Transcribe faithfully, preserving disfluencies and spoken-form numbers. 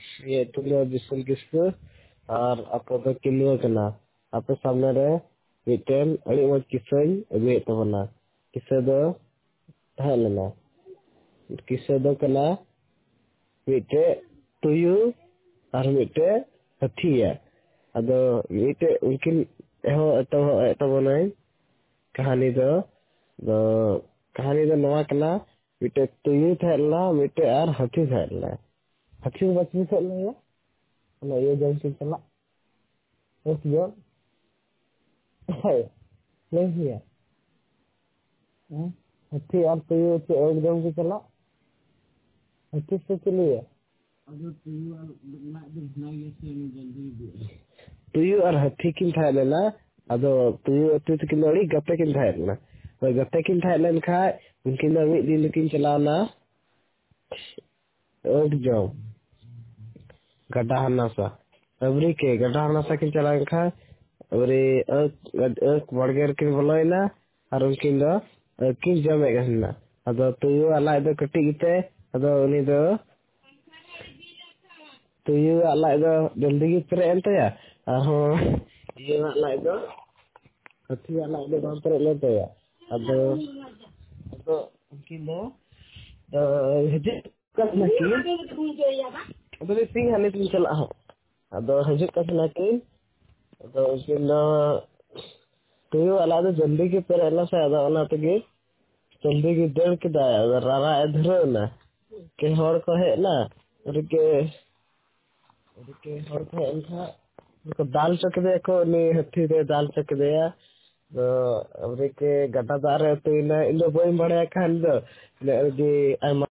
ये तुम लोग बिस्कुल किसको और आपको तो किलो करना आपके सामने रहे मिट्टन अड़ी मज किसई अबे तो बना किसे दो हाँ लेना किसे दो करना मिट्टे तुयु और मिट्टे हथिया अदो मिट्टे उनकिन एहो एतो एतो बनाई कहानी दो दो कहानी दो नवा करना मिट्टे तुयु थैला मिट्टे और हथी थैला हथी बच्ची थैला ना ये जम के चला एक जो है नहीं है हथी और तुयु से एक जम के चला हथी से चलिए तुयु और हथी किन था लेना अदो तुयु अतु तो किन अड़ी गते किन था लेना और गते किन था लेना खाए उनकिन दा मिट दिन किन चलाना एक जम गड्ढा हनासा अबरी के गड्ढा हनासा किन चलाना खाए अबरी एक एक बड़गेर किन बोलोइना और उनकिन दा किन जमे गहना अदो तुयु अला दो कटी गिते अदो उनी दो तुयु अला दो जल्दी गी परे एंतया आहो ये अला दो हथी अला दो बाम परे लेतया अदो अदो उनकिन दो हजे कसना की अदो सिंह हने तुम चला हो अदो हजे कसना की अदो उनकिन दो तुयु अला दो जल्दी गी परे अला से अदो अना तगे जल्दी गी दड़ के दाया अदो रारा एधरो ना के हर को है ना और के और के हर को एंखा उनको दाल चक दे को नी हथी दे दाल चक दे या तो अबरे के गटा दार तो इन इन दो बोई बड़े खान दो ले जी